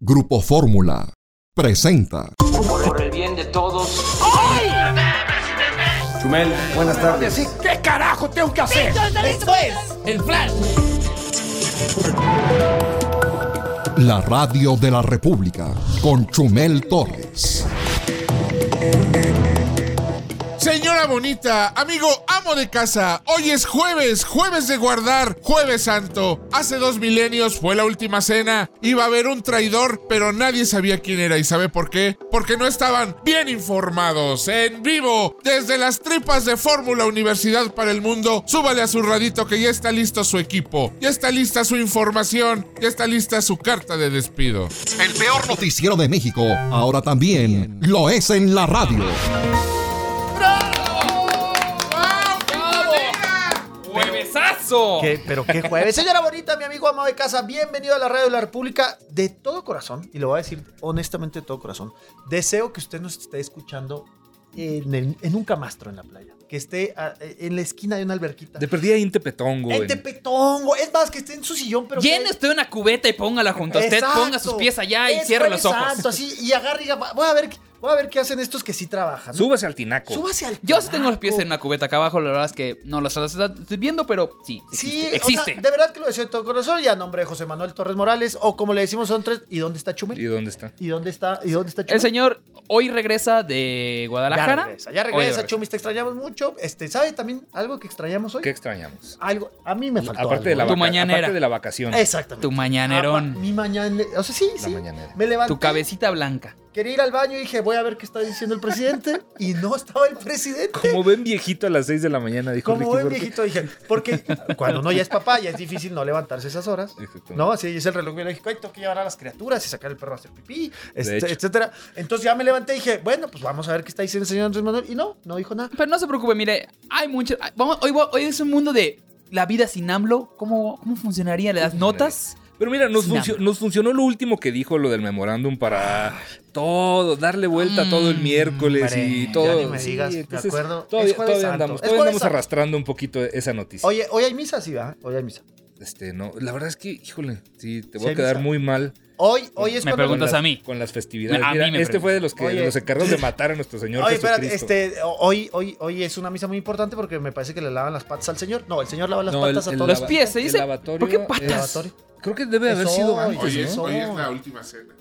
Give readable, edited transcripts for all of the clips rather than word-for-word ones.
Grupo Fórmula presenta. Por el bien de todos. ¡Ay! Chumel, buenas tardes. Sí, ¿qué carajo tengo que hacer? Esto es el Flash. La radio de la República con Chumel Torres. Señora bonita, amigo, amo de casa, hoy es jueves de guardar, jueves santo. Hace 2 milenios fue la última cena, iba a haber un traidor, pero nadie sabía quién era. ¿Y sabe por qué? Porque no estaban bien informados. En vivo, desde las tripas de Fórmula Universidad para el Mundo, súbale a su radito que ya está listo su equipo, ya está lista su información, ya está lista su carta de despido. El peor noticiero de México, ahora también lo es en la radio. Pero qué jueves. Señora bonita, mi amigo amado de casa, bienvenido a la radio de la República. De todo corazón, y lo voy a decir honestamente de todo corazón, deseo que usted nos esté escuchando en un camastro en la playa, que esté en la esquina de una alberquita. De perdida en Tepetongo. En Tepetongo. Es más, que esté en su sillón, pero llene usted una cubeta y póngala junto a usted. Exacto. Ponga sus pies allá y Es cierre los Jueves ojos. Santo, así, y agarre y diga, voy a ver qué hacen estos que sí trabajan, ¿no? Súbase al tinaco. Súbase al Yo sí tengo los tinaco. pies en una cubeta acá abajo. La verdad es que no los estoy viendo, pero sí, Sí, existe. o sea, de verdad que lo deseo de todo corazón. Y a nombre de José Manuel Torres Morales, o como le decimos son tres. ¿Y dónde está Chumel? ¿Y dónde está? ¿Y dónde está Chumel? El señor hoy regresa de Guadalajara. Ya regresa, Chumi, te extrañamos mucho. ¿Sabe también algo que extrañamos hoy? ¿Qué extrañamos? Algo, a mí me faltó Aparte de, algo. la Tu mañanera. aparte de la vacación. Exactamente. Tu mañanerón. Mi mañanera. O sea, sí. La mañanera. Me levanté. Tu cabecita blanca. Quería ir al baño y dije, voy a ver qué está diciendo el presidente. Y no estaba el presidente. Como ven viejito a las 6 de la mañana, dijo Como Ricky buen Borges. viejito, dije, porque cuando uno ya es papá, ya es difícil no levantarse esas horas. Exactamente. No, así es el reloj biológico. Ay, tengo que llevar a las criaturas y sacar el perro a hacer pipí, hecho. etcétera. Entonces ya me levanté y dije, bueno, pues vamos a ver qué está diciendo el señor Andrés Manuel. Y no dijo nada. Pero no se preocupe, mire, hay mucho. Hoy es un mundo de la vida sin AMLO. ¿Cómo funcionaría? ¿Le das notas? Pero mira, nos Sin funcionó lo último que dijo, lo del memorándum para todo, darle vuelta todo el miércoles Hombre, y todo. ya ni me digas, de acuerdo. Todavía, Es Jueves todavía Santo. andamos, Es todavía Jueves andamos Santo. arrastrando un poquito esa noticia. Oye, hoy hay misa, sí, ¿verdad? Hoy hay misa. No, la verdad es que, híjole, sí, te voy Sí, a quedar misa. muy mal. Hoy es Me cuando... preguntas a mí. Con las festividades. A mí Mira, me este fue de los que Oye. de los encargados de matar a nuestro Señor Oye, Jesucristo. espérate, hoy es una misa muy importante porque me parece que le lavan las patas al señor. No, el señor lava las No, patas a el todos. Los pies, se el dice. lavatorio ¿Por qué es- patas? Lavatorio. Creo que debe haber Es sido hoy, antes, es ¿no? hoy. Hoy es la última cena.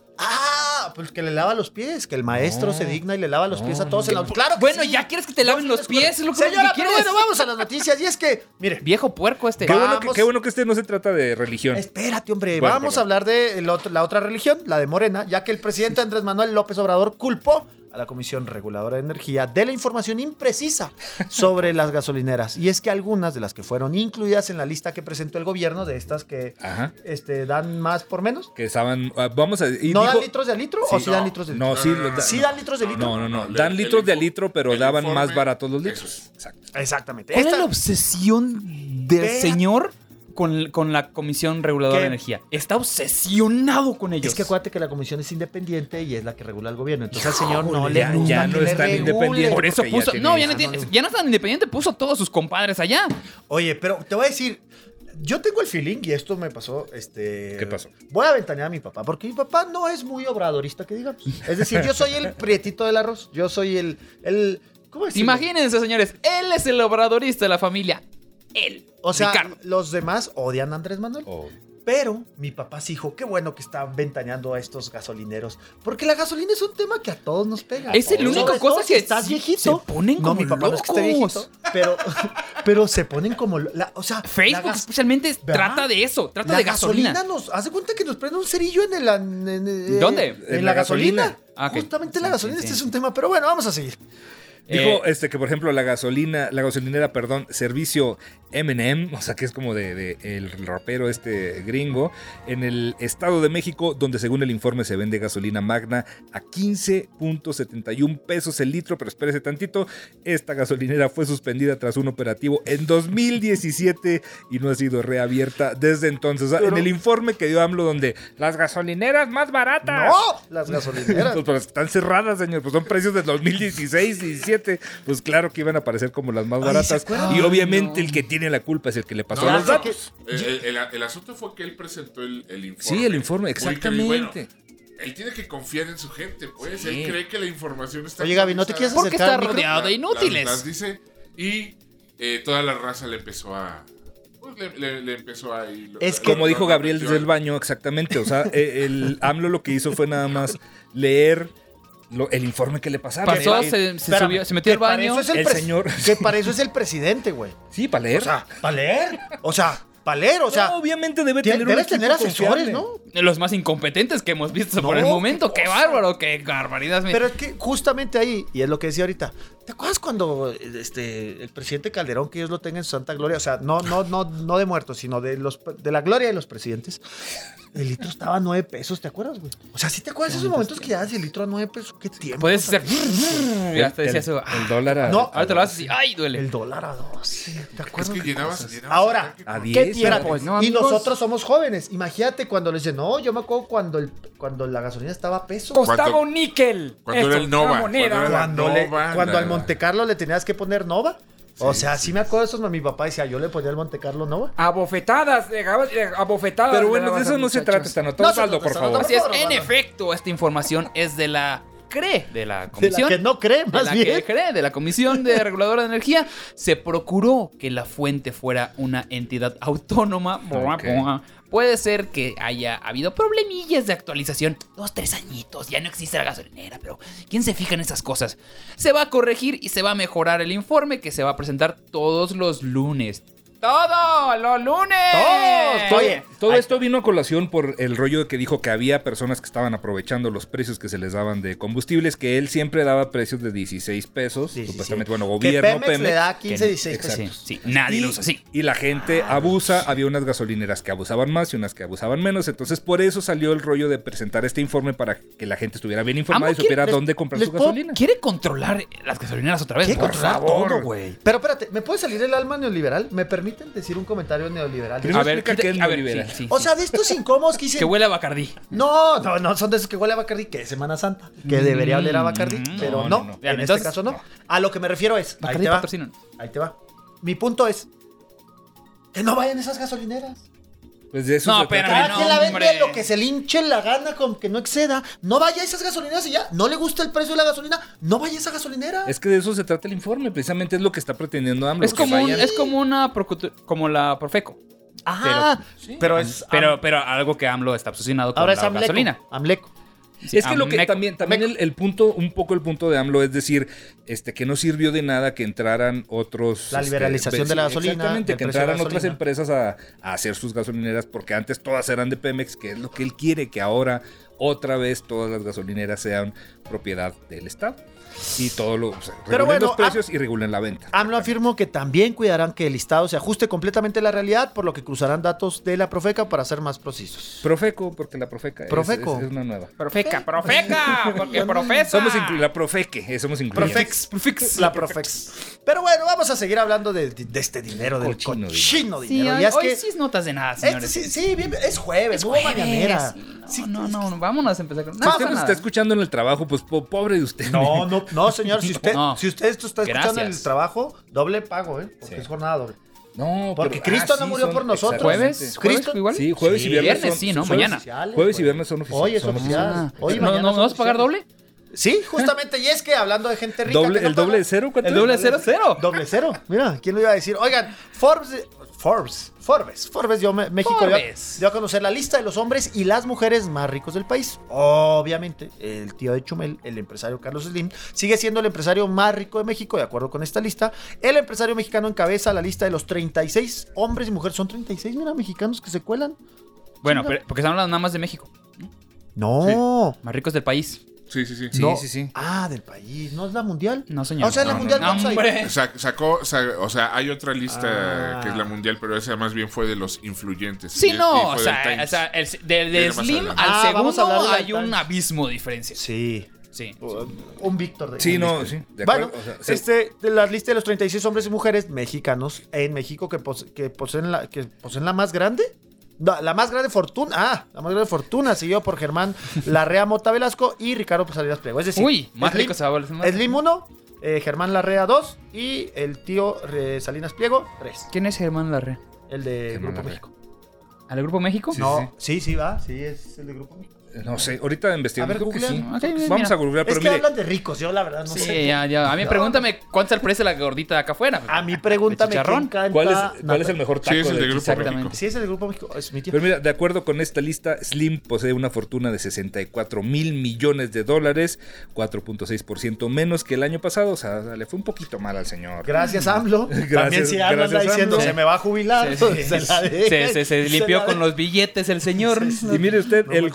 Pues que le lava los pies, que el maestro No. se digna y le lava los pies a todos en la... no. Claro que Bueno, sí. ya quieres que te laven los pies, es lo que Señora, pero quieres. bueno, vamos a las noticias. Y es que, mire, Viejo puerco este. Vamos. Qué bueno que este no se trata de religión. espérate, hombre, Bueno, vamos perdón. a hablar de la otra religión, la de Morena, ya que el presidente Andrés Manuel López Obrador culpó a la Comisión Reguladora de Energía de la información imprecisa sobre las gasolineras. Y es que algunas de las que fueron incluidas en la lista que presentó el gobierno, de estas que Ajá. dan más por menos, Que estaban. Vamos a. Y ¿no dijo- dan litros de litro o sí dan litros de litro? No, sí. ¿Sí dan litros de litro? No. El- Dan el litros de info- litro, pero el daban informe, más baratos los litros. eso. Exacto. Exactamente. ¿Cuál es Esta- la obsesión del Vea. señor con la Comisión Reguladora ¿Qué? de Energía? Está obsesionado con ellos. Es que acuérdate que la comisión es independiente y es la que regula el gobierno. Entonces al señor no Híjole, le ya gusta no que le es tan regule. independiente. Por eso porque ya puso. tiene No, ya hijos. no es tan independiente, puso todos sus compadres allá. Oye, pero te voy a decir, yo tengo el feeling, y esto me pasó, ¿Qué pasó? Voy a ventanear a mi papá, porque mi papá no es muy obradorista, que digamos. Es decir, yo soy el prietito del arroz, yo soy el ¿cómo decirlo? Imagínense, señores, él es el obradorista de la familia. Él. O sea, Ricardo. los demás odian a Andrés Manuel. Oh. Pero mi papá sí dijo, qué bueno que están ventaneando a estos gasolineros. Porque la gasolina es un tema que a todos nos pega. Es el único Sobre cosa todo que si estás sí viejito. se ponen No, como mi papá no es que esté locos. viejito, pero se ponen como... o sea, Facebook la gas- especialmente ¿verdad? trata de eso, trata la de gasolina. nos hace cuenta que nos prende un cerillo en el... ¿Dónde? En la gasolina. Ah, ok. Justamente en la Sí, gasolina. sí, Este sí. es un tema, pero bueno, vamos a seguir. Dijo que por ejemplo la gasolinera, servicio M&M, o sea que es como de el rapero gringo, en el Estado de México, donde según el informe se vende gasolina magna a 15.71 pesos el litro, pero espérese tantito, esta gasolinera fue suspendida tras un operativo en 2017 y no ha sido reabierta desde entonces. O sea, en el informe que dio AMLO donde las gasolineras más baratas. ¡No! Las gasolineras. Pues, pero están cerradas, señor. Pues son precios del 2016 y 17. Pues claro que iban a aparecer como las más Ay, baratas. ¿se acuerdan? Y obviamente Ay, no. el que tiene la culpa es el que le pasó No, los datos. que- El asunto fue que él presentó el informe. Sí, el informe, Muy exactamente. bueno, él tiene que confiar en su gente, pues. Sí. Él cree que la información está... Oye, Gaby, ¿no te quieres Porque acercar está al micro? rodeado de inútiles. Las dice y toda la raza le empezó a... Pues le empezó a... Es que- Como dijo Gabriel desde el baño, exactamente. O sea, el AMLO lo que hizo fue nada más leer el informe que le pasaron. Pasó, Él- se Espérame, subió, se metió al que para baño. eso es el señor. Que para eso es el presidente, güey. Sí, para leer. O sea, ¿para leer? O sea, No, obviamente debe tener un debes equipo tener asesores, confiable. ¿no? Los más incompetentes que hemos visto No, por el momento. qué ¡Qué cosa. bárbaro! ¡Qué barbaridad! Pero es que justamente ahí, y es lo que decía ahorita, ¿te acuerdas cuando el presidente Calderón, que Dios lo tenga en su santa gloria, o sea, no de muertos, sino de la gloria de los presidentes, el litro estaba a 9 pesos, ¿te acuerdas, güey? O sea, ¿sí te acuerdas de esos momentos que ya el litro a 9 pesos? ¿Qué tiempo? Puedes hacer... Ya te decía El- eso. El dólar a... No, Ahora te lo haces así. ¡Ay, duele! El dólar a 12, ¿te Es acuerdas? que llenabas Ahora, a ¿qué 10. tiempo? pues, no, Y amigos. nosotros somos jóvenes. Imagínate cuando les dicen, no, yo me acuerdo cuando la gasolina estaba a peso. Costaba un níquel. cuando era el Esto, Nova, una moneda. cuando era Cuando Nova, al Monte Carlo le tenías que poner Nova. O sea, sí me acuerdo de eso. Mi papá decía, yo le ponía al Monte Carlo Nova. A bofetadas, a bofetadas. Pero bueno, de eso no se trata esta nota. No, Osvaldo, no, por no, favor. no, Así es, Por favor, en Romano. efecto, esta información es de la CRE, de la De la comisión. que no cree, de más la bien. que cree, de la Comisión de Reguladora de Energía, se procuró que la fuente fuera una entidad autónoma. Ok. Puede ser que haya habido problemillas de actualización. 2, 3 añitos, ya no existe la gasolinera, pero ¿quién se fija en esas cosas? Se va a corregir y se va a mejorar el informe que se va a presentar todos los lunes. ¡Todos los lunes! Todos. Oye, Todo esto vino a colación por el rollo de que dijo que había personas que estaban aprovechando los precios que se les daban de combustibles, que él siempre daba precios de 16 pesos, Sí, sí, supuestamente, sí. bueno, Que gobierno, Pemex le da 15, que- 16 pesos. Sí, sí, nadie lo usa así. Y la gente abusa, había unas gasolineras que abusaban más y unas que abusaban menos, entonces por eso salió el rollo de presentar este informe para que la gente estuviera bien informada y Amo, supiera les- dónde comprar les su puedo- gasolina. ¿Quiere controlar las gasolineras otra vez? Quiere Por controlar favor. todo, güey. Pero espérate, ¿me puede salir el alma neoliberal? ¿Me permiten decir un comentario neoliberal? Primero A ver, explica qué es a ver, neoliberal. sí, sí, O sí. sea, de estos incómodos que Que dicen... huele a Bacardí. No, son de esos que huele a Bacardí, que es Semana Santa, que debería oler a Bacardí, pero no, no. Ya, en entonces, este caso no. A lo que me refiero es, ahí Bacardí te va, patrocinan. ahí te va. Mi punto es que no vayan esas gasolineras. Pues de eso No, se trata. espérame, Cada quien la vende hombre. lo que se le hinche la gana con que no exceda. No vaya a esas gasolineras y ya. ¿No le gusta el precio de la gasolina? No vaya a esa gasolinera. Es que de eso se trata el informe, precisamente es lo que está pretendiendo AMLO. Es que como, vayan- es como una como la Profeco. Ajá. Pero es... Pero algo que AMLO está obsesionado con ahora es la AMLECO. gasolina. AMLECO. Sí, Es que lo que Ameco. también el punto, un poco el punto de AMLO es decir, que no sirvió de nada que entraran otros... La liberalización de la gasolina, Exactamente, del que precio de la entraran otras gasolina. empresas a hacer sus gasolineras, porque antes todas eran de Pemex, que es lo que él quiere, que ahora otra vez todas las gasolineras sean propiedad del Estado. Y todo lo... O sea, Pero regulen bueno, los precios y regulen la venta. AMLO afirmó que también cuidarán que el listado se ajuste completamente a la realidad, por lo que cruzarán datos de la Profeca para ser más precisos. Profeco, porque la Profeca Profeco. es una nueva. Profeca, porque profesa. Somos la Profeque, somos incluyentes. Profex. La Profex. Pero bueno, vamos a seguir hablando de este dinero, del Cochino cochino Sí, dinero. hoy, Y es hoy que sí es notas de nada, este señores. sí, bien, es jueves, hubo mañanera. Sí, no, vámonos a empezar con... Si No, usted pasa nos nada. está escuchando en el trabajo, pues pobre de usted. No, señor, si usted, No. si usted esto está escuchando en el Gracias. trabajo, doble pago, porque Sí. es jornada doble. No, Porque pero- Cristo no sí, murió son- por nosotros. ¿Jueves? exactamente. ¿Jueves Cristo- igual? Sí, jueves y viernes. Viernes, son- sí, ¿no? son Mañana. oficiales, Jueves y güey. viernes son oficiales. Hoy es son oficial. Ah, Hoy y ¿no mañana son vas a pagar oficiales. doble? Sí, justamente, y es que hablando de gente rica. Doble, que no ¿el doble paga- de cero? ¿Cuánto El es? doble cero, cero. Doble cero. Mira, ¿quién lo iba a decir? Oigan, Forbes México Forbes. dio a conocer la lista de los hombres y las mujeres más ricos del país. Obviamente, el tío de Chumel, el empresario Carlos Slim, sigue siendo el empresario más rico de México, de acuerdo con esta lista. El empresario mexicano encabeza la lista de los 36 hombres y mujeres. Son 36, mira, mexicanos que se cuelan. Bueno, Chinga. pero porque están hablando nada más de México. No. Más ricos del país. Sí, sí, sí. Sí, No. sí, sí. Ah, del país. ¿No es la mundial? No, señor. O sea, la No, mundial no, ¿cuántos hay? hombre. O sea, hay otra lista Ah. que es la mundial, pero esa más bien fue de los influyentes. Sí, Y no, fue o del sea, Times. de Viene más Slim adelante. al Vamos a segundo hablar de la hay un Times. abismo de diferencia. Sí. Sí. Un Víctor de Sí, no, este. sí. De Bueno, acuerdo. O sea, sí. de la lista de los 36 hombres y mujeres mexicanos en México que poseen la más grande. No, la más grande fortuna. La más grande fortuna, seguido por Germán Larrea Mota Velasco y Ricardo Salinas Pliego. Es decir, Uy, más rico se va a volver. Slim 1, Germán Larrea 2 y el tío Salinas Pliego 3. ¿Quién es Germán Larrea? El de Germán Grupo Larrea. México. ¿Al Grupo México? Sí. No, sí, va. Sí, es el de Grupo México. No sé, ahorita investigamos. A ver, Creo que sí. googlean. Ok, Vamos mira. a googlear, Es pero que mire. hablan de ricos, yo la verdad no Sí, sé. ya. A mí pregúntame cuánto es el precio de la gordita de acá afuera. A mí pregúntame ¿De chicharrón? quién canta. ¿Cuál es el mejor taco Sí, es el de de Grupo chicharrón? Exactamente. Sí, es el de Grupo México, es mi tío. Pero mira, de acuerdo con esta lista, Slim posee una fortuna de $64 mil millones, 4.6% menos que el año pasado. O sea, le fue un poquito mal al señor. Gracias, AMLO. También si AMLO anda gracias, diciendo AMLO. se me va a jubilar. Se limpió con los billetes el señor. Y mire usted, el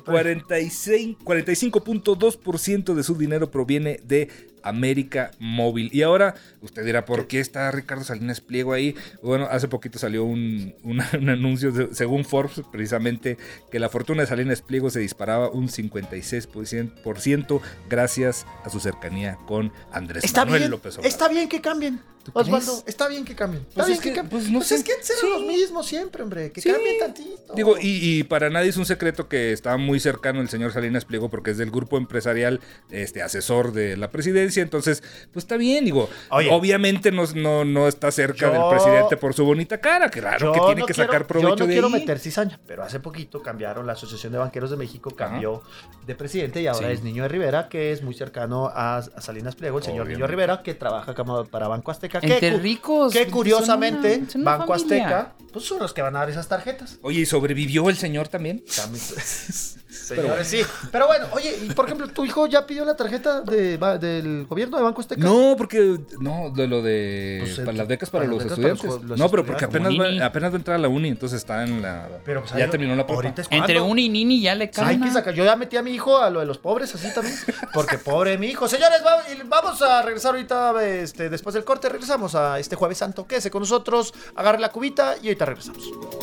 45.2% de su dinero proviene de América Móvil. Y ahora, usted dirá, ¿por qué está Ricardo Salinas Pliego ahí? Bueno, hace poquito salió un anuncio, según Forbes, precisamente, que la fortuna de Salinas Pliego se disparaba un 56% gracias a su cercanía con Andrés Manuel López Obrador. Está bien que cambien. Osvaldo, crees? está bien que cambien. Está Pues bien es que, que cambien. pues, no sé. Es que serán los mismos siempre, hombre. Que Sí. cambien tantito. Digo, y para nadie es un secreto que está muy cercano el señor Salinas Pliego porque es del grupo empresarial, asesor de la presidencia. Entonces, pues está bien, digo. Oye. Obviamente no está cerca Yo- del presidente por su bonita cara. Claro que tiene que sacar provecho yo no de quiero ahí. meter cizaña, pero hace poquito cambiaron la Asociación de Banqueros de México, cambió de presidente y ahora Sí. es Niño de Rivera, que es muy cercano a Salinas Pliego, el señor Obviamente. Niño Rivera, que trabaja para Banco Azteca. Entre ricos. Que curiosamente, son una Banco familia. Azteca, pues son los que van a dar esas tarjetas. Oye, ¿y sobrevivió el señor también? Señores, sí. Pero bueno, oye, y por ejemplo, ¿tu hijo ya pidió la tarjeta del gobierno de Banco Azteca? No, porque no, de lo de Pues, para las becas para para los las becas estudiantes. para los No, pero porque estudiantes. apenas va a entrar a la uni, entonces está en la Pero pues, ya ahí- terminó la prepa. ahorita es Entre cuando. un y Nini ya le cae. Hay que sacar. Yo ya metí a mi hijo a lo de los pobres, así también. Porque pobre mi hijo. Señores, vamos a regresar ahorita, después del corte. Regresamos a este Jueves Santo. Quédese con nosotros, agarre la cubita y ahorita regresamos.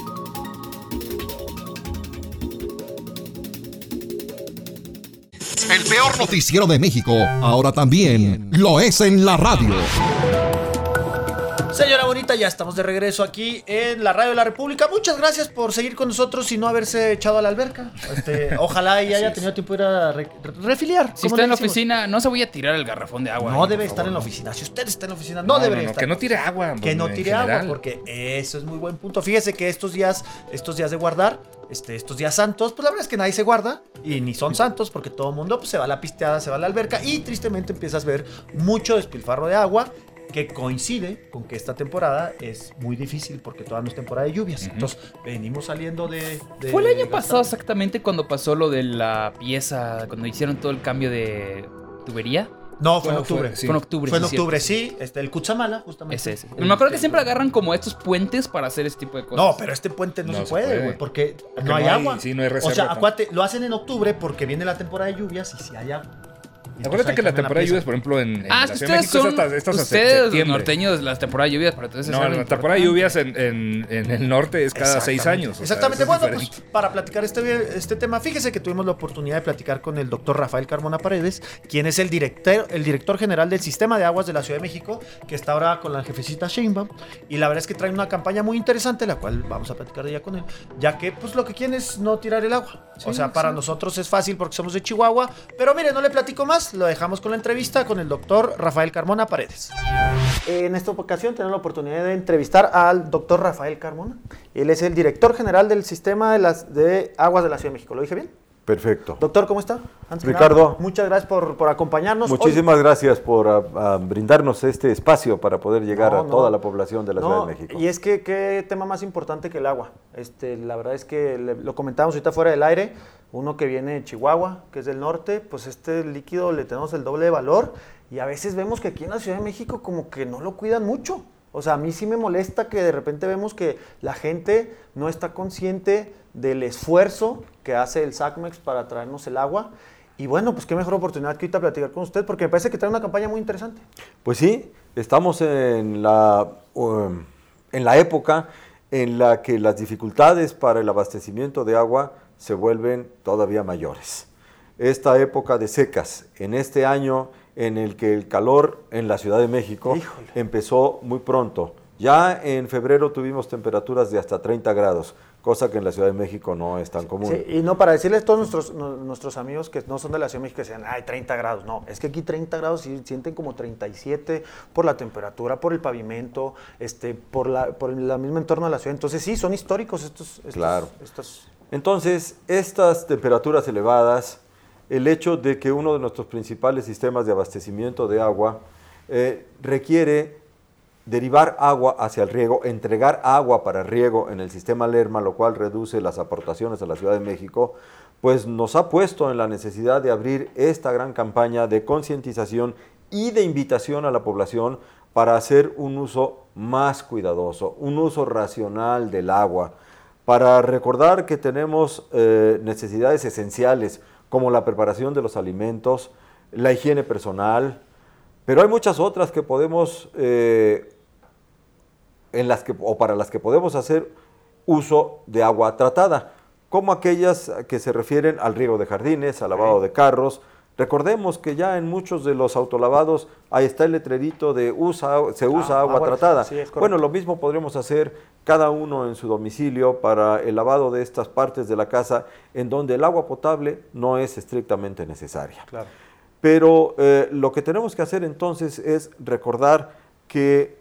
El peor noticiero de México, ahora también lo es en la radio. Señora bonita, ya estamos de regreso aquí en la Radio de la República. Muchas gracias por seguir con nosotros y no haberse echado a la alberca. Ojalá y haya tenido tiempo de ir a refiliar. Si como está le en la decimos. oficina, no se voy a tirar el garrafón de agua. No ahí, debe por estar favor, en la no. oficina. Si usted está en la oficina, no debería estar. que no tire agua. Que no en tire agua, general. porque eso es muy buen punto. Fíjese que estos días de guardar, estos días santos, pues la verdad es que nadie se guarda y ni son santos porque todo el mundo pues, se va a la pisteada, se va a la alberca y tristemente empiezas a ver mucho despilfarro de agua que coincide con que esta temporada es muy difícil porque todavía no es temporada de lluvias. Entonces venimos saliendo de Fue el año gastar. pasado exactamente cuando pasó lo de la pieza, cuando hicieron todo el cambio de tubería. No, fue en Bueno, octubre. sí. Fue en octubre. Fue en sí, octubre, cierto. sí. El Cutzamala, justamente. Ese. Me acuerdo que siempre agarran como estos puentes para hacer este tipo de cosas. No, pero este puente no No se se puede, puede. güey, porque Porque no hay agua. sí, no hay O reserva. sea, acuérdate, lo hacen en octubre porque viene la temporada de lluvias y si hay agua. Y Acuérdate entonces que ahí la cambian temporada de pieza. lluvias, por ejemplo, en Ah, la es que Ciudad de ustedes México son es hasta ustedes los septiembre. norteños de las temporadas de lluvias, pero entonces No, la temporada de lluvias en el norte es cada 6 años. o sea, Exactamente. eso es Bueno, diferente. pues para platicar este tema, fíjese que tuvimos la oportunidad de platicar con el doctor Rafael Carmona Paredes, quien es el director general del Sistema de Aguas de la Ciudad de México, que está ahora con la jefecita Sheinbaum. Y la verdad es que trae una campaña muy interesante, la cual vamos a platicar de ella con él, ya que pues lo que quieren es no tirar el agua. O sea, para nosotros es fácil porque somos de Chihuahua. Pero mire, no le platico más, lo dejamos con la entrevista con el doctor Rafael Carmona Paredes. En esta ocasión tenemos la oportunidad de entrevistar al doctor Rafael Carmona. Él es el director general del Sistema de Aguas de la Ciudad de México. ¿Lo dije bien? Perfecto. Doctor, ¿cómo está? Antes que Ricardo. nada, muchas gracias por acompañarnos. Muchísimas gracias por brindarnos este espacio para poder llegar No, a no. toda la población de la Ciudad No, de México. y es que qué tema más importante que el agua. La verdad es que lo comentábamos ahorita fuera del aire. Uno que viene de Chihuahua, que es del norte, pues este líquido le tenemos el doble de valor y a veces vemos que aquí en la Ciudad de México como que no lo cuidan mucho. O sea, a mí sí me molesta que de repente vemos que la gente no está consciente del esfuerzo que hace el SACMEX para traernos el agua. Y bueno, pues qué mejor oportunidad que ahorita platicar con usted, porque me parece que trae una campaña muy interesante. Pues sí, estamos en la época en la que las dificultades para el abastecimiento de agua se vuelven todavía mayores. Esta época de secas, en este año en el que el calor en la Ciudad de México empezó muy pronto. Ya en febrero tuvimos temperaturas de hasta 30 grados, cosa que en la Ciudad de México no es tan común. Sí, y no, para decirles a todos nuestros amigos que no son de la Ciudad de México que decían, ay, 30 grados. No, es que aquí 30 grados sí sienten como 37 por la temperatura, por el pavimento, por el mismo entorno de la ciudad. Entonces sí, son históricos estos Claro. Entonces, estas temperaturas elevadas, el hecho de que uno de nuestros principales sistemas de abastecimiento de agua requiere derivar agua hacia el riego, entregar agua para riego en el sistema Lerma, lo cual reduce las aportaciones a la Ciudad de México, pues nos ha puesto en la necesidad de abrir esta gran campaña de concientización y de invitación a la población para hacer un uso más cuidadoso, un uso racional del agua, para recordar que tenemos necesidades esenciales como la preparación de los alimentos, la higiene personal, pero hay muchas otras que podemos, para las que podemos hacer uso de agua tratada, como aquellas que se refieren al riego de jardines, al lavado de carros. Recordemos que ya en muchos de los autolavados ahí está el letrerito de se usa agua tratada. Sí, bueno, lo mismo podremos hacer cada uno en su domicilio para el lavado de estas partes de la casa en donde el agua potable no es estrictamente necesaria. Claro. Pero lo que tenemos que hacer entonces es recordar que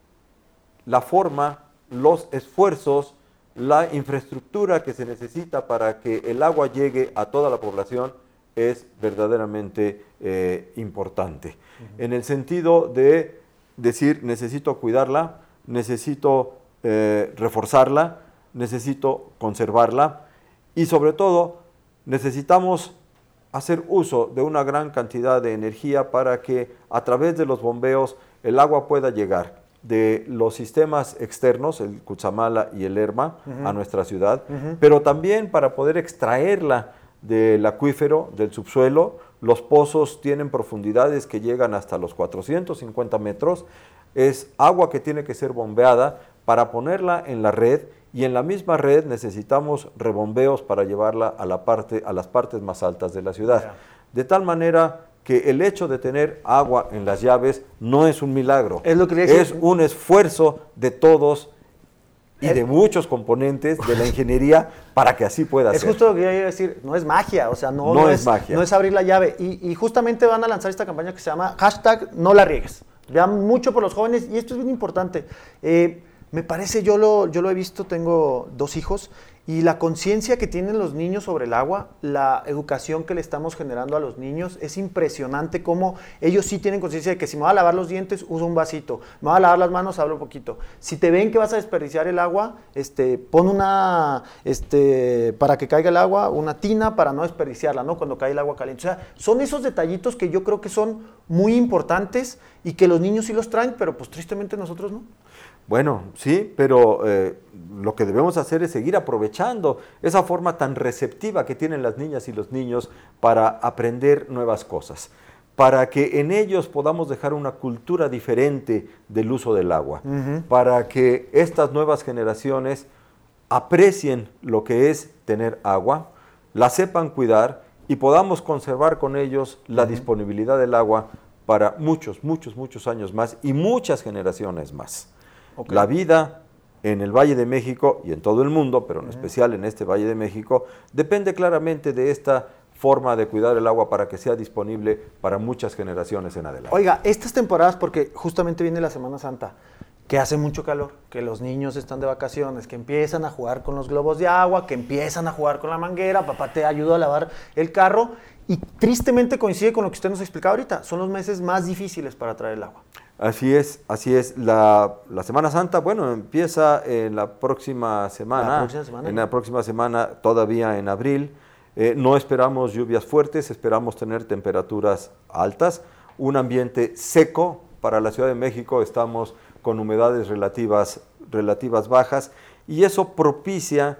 la forma, los esfuerzos, la infraestructura que se necesita para que el agua llegue a toda la población es verdaderamente importante. En el sentido de decir, necesito cuidarla, necesito reforzarla, necesito conservarla y sobre todo necesitamos hacer uso de una gran cantidad de energía para que a través de los bombeos el agua pueda llegar de los sistemas externos, el Cutzamala y el Lerma, a nuestra ciudad, pero también para poder extraerla del acuífero, del subsuelo. Los pozos tienen profundidades que llegan hasta los 450 metros. Es agua que tiene que ser bombeada para ponerla en la red, y en la misma red necesitamos rebombeos para llevarla a las partes más altas de la ciudad. De tal manera que el hecho de tener agua en las llaves no es un milagro, es un esfuerzo de todos y de muchos componentes de la ingeniería para que así pueda ser. Es justo lo que yo iba a decir, no es magia, o sea, no es magia. No es abrir la llave. Y justamente van a lanzar esta campaña que se llama #NoLaRiegues. Vean mucho por los jóvenes, y esto es bien importante. Me parece, yo lo he visto, tengo 2 hijos, y la conciencia que tienen los niños sobre el agua, la educación que le estamos generando a los niños, es impresionante cómo ellos sí tienen conciencia de que si me voy a lavar los dientes, uso un vasito, me voy a lavar las manos, hablo un poquito. Si te ven que vas a desperdiciar el agua, pon una, para que caiga el agua, una tina para no desperdiciarla, ¿no? Cuando cae el agua caliente. O sea, son esos detallitos que yo creo que son muy importantes y que los niños sí los traen, pero pues tristemente nosotros no. Bueno, sí, pero lo que debemos hacer es seguir aprovechando esa forma tan receptiva que tienen las niñas y los niños para aprender nuevas cosas, para que en ellos podamos dejar una cultura diferente del uso del agua, para que estas nuevas generaciones aprecien lo que es tener agua, la sepan cuidar y podamos conservar con ellos la disponibilidad del agua para muchos, muchos, muchos años más y muchas generaciones más. Okay. La vida en el Valle de México y en todo el mundo, pero en especial en este Valle de México, depende claramente de esta forma de cuidar el agua para que sea disponible para muchas generaciones en adelante. Oiga, estas temporadas, porque justamente viene la Semana Santa, que hace mucho calor, que los niños están de vacaciones, que empiezan a jugar con los globos de agua, que empiezan a jugar con la manguera, papá te ayuda a lavar el carro, y tristemente coincide con lo que usted nos explicaba ahorita, son los meses más difíciles para traer el agua. Así es. La Semana Santa, bueno, empieza en la próxima semana. En la próxima semana, todavía en abril. No esperamos lluvias fuertes, esperamos tener temperaturas altas, un ambiente seco. Para la Ciudad de México estamos con humedades relativas bajas, y eso propicia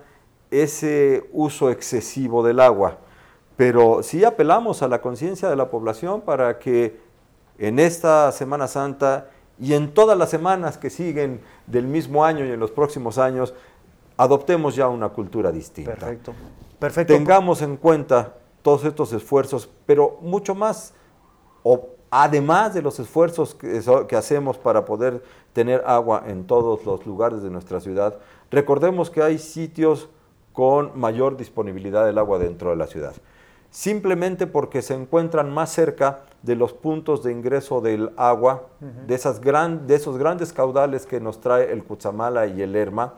ese uso excesivo del agua. Pero sí apelamos a la conciencia de la población para que en esta Semana Santa y en todas las semanas que siguen del mismo año y en los próximos años, adoptemos ya una cultura distinta. Perfecto. Tengamos en cuenta todos estos esfuerzos, pero mucho más, además de los esfuerzos que hacemos para poder tener agua en todos los lugares de nuestra ciudad, recordemos que hay sitios con mayor disponibilidad del agua dentro de la ciudad. simplemente porque se encuentran más cerca de los puntos de ingreso del agua, de esos grandes caudales que nos trae el Cutzamala y el Lerma,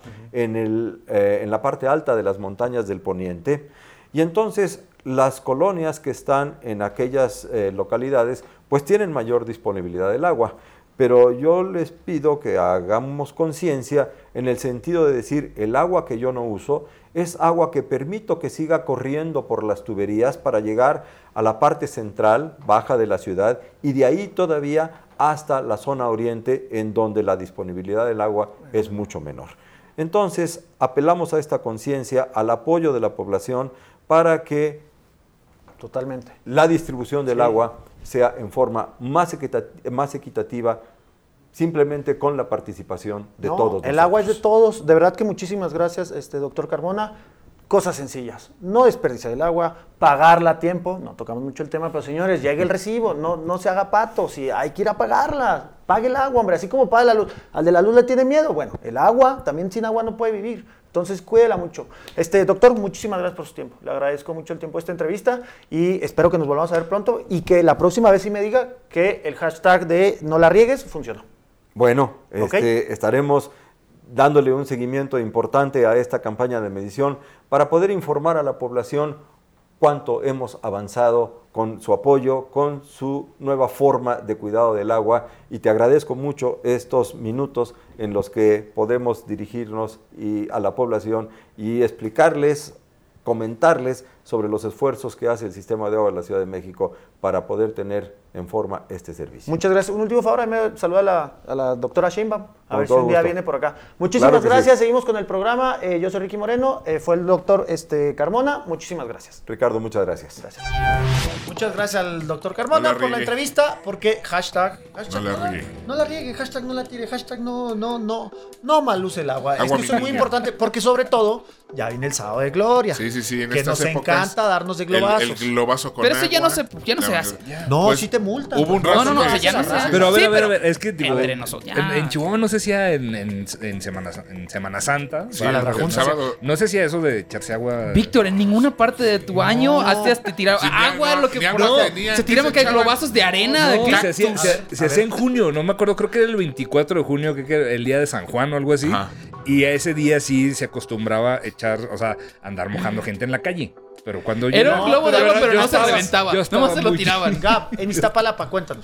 en la parte alta de las montañas del poniente. Y entonces las colonias que están en aquellas localidades pues tienen mayor disponibilidad del agua. Pero yo les pido que hagamos conciencia en el sentido de decir, el agua que yo no uso es agua que permito que siga corriendo por las tuberías para llegar a la parte central, baja de la ciudad, y de ahí todavía hasta la zona oriente, en donde la disponibilidad del agua es mucho menor. Entonces, apelamos a esta conciencia, al apoyo de la población, para que totalmente la distribución del agua sea en forma más equitativa, simplemente con la participación de todos nosotros. El agua es de todos. De verdad que muchísimas gracias, doctor Carmona. Cosas sencillas, no desperdiciar el agua, pagarla a tiempo, no tocamos mucho el tema, pero señores, llegue el recibo, no se haga pato, si hay que ir a pagarla, pague el agua, hombre, así como paga la luz. Al de la luz le tiene miedo, bueno, el agua, también sin agua no puede vivir, entonces cuídela mucho. Doctor, muchísimas gracias por su tiempo, le agradezco mucho el tiempo de esta entrevista y espero que nos volvamos a ver pronto y que la próxima vez sí me diga que el hashtag de no la riegues funcionó. Bueno, estaremos dándole un seguimiento importante a esta campaña de medición para poder informar a la población cuánto hemos avanzado con su apoyo, con su nueva forma de cuidado del agua, y te agradezco mucho estos minutos en los que podemos dirigirnos a la población y explicarles, comentarles sobre los esfuerzos que hace el sistema de agua de la Ciudad de México para poder tener en forma este servicio. Muchas gracias. Un último favor, me saluda a la doctora Sheinbaum, a ver si un día viene por acá. Muchísimas gracias, seguimos con el programa. Yo soy Ricky Moreno, fue el doctor Carmona, muchísimas gracias. Ricardo, muchas gracias. Muchas gracias al doctor Carmona por la entrevista, porque hashtag no la riegue, hashtag no la tire, hashtag no maluse el agua. Esto es muy importante, porque sobre todo, ya viene el sábado de gloria. Sí, en que estas nos encanta darnos de globazos. El globazo con pero eso ya agua, no se hace. No, pues, sí te multan. Hubo un rato no, ya no se hace. Pero a ver, es que digo, en Chihuahua no sé si en Semana Santa, sí, el sábado, no sé si eso de echarse agua. Víctor, en ninguna parte de tu año te tiraron agua, lo que se tiraban que globazos de arena. Se hacía en junio, no me acuerdo, creo que era el 24 de junio, que era el día de San Juan o algo así. Ajá. Y a ese día sí se acostumbraba echar, andar mojando gente en la calle. Pero cuando era un globo de agua, pero no se reventaba. Nomás se lo tiraban. Gab, en Iztapalapa, cuéntanos.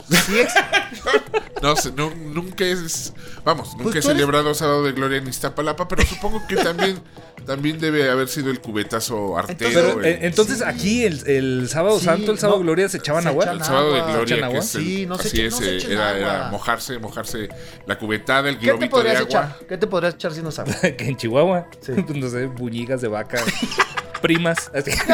Nunca he celebrado Sábado de Gloria en Iztapalapa, pero supongo que también debe haber sido el cubetazo artero. Entonces aquí el Sábado Santo, el Sábado de Gloria, ¿se echaban agua? El Sábado de Gloria, que es era mojarse la cubetada, el globito de agua. ¿Qué te podrías echar si no sabes? Que en Chihuahua, no sé, buñigas de vaca, primas.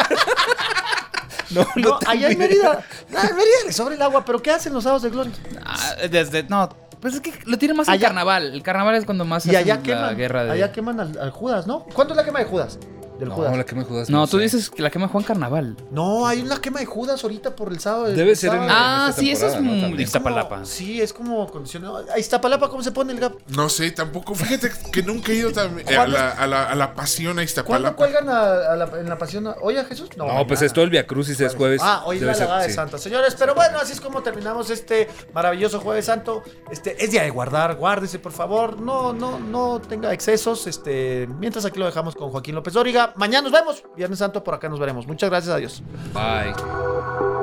No, allá en Mérida. Le sobra el agua, pero ¿qué hacen los sábados de gloria? Pues es que lo tiene más el carnaval. El carnaval es cuando más se hace la guerra de... Allá queman al Judas, ¿no? ¿Cuándo es la quema de Judas? La quema de Judas. No, tú dices que la quema Juan Carnaval. No, hay una quema de Judas ahorita por el sábado. Debe ser en sí, eso es de Iztapalapa. Sí, es como condicionado. ¿A Iztapalapa cómo se pone el Gap? No sé, tampoco. Fíjate que nunca he ido a la pasión a Iztapalapa. ¿Cuándo cuelgan en la pasión? ¿Hoy a Jesús? No, pues es todo el Via Crucis, es jueves. Hoy es la lavada de Santa. Señores, pero bueno, así es como terminamos este maravilloso Jueves Santo. Es día de guardar, guárdese por favor. No tenga excesos. Mientras aquí lo dejamos con Joaquín López Dóriga. Mañana nos vemos. Viernes Santo, por acá nos veremos. Muchas gracias, adiós. Bye.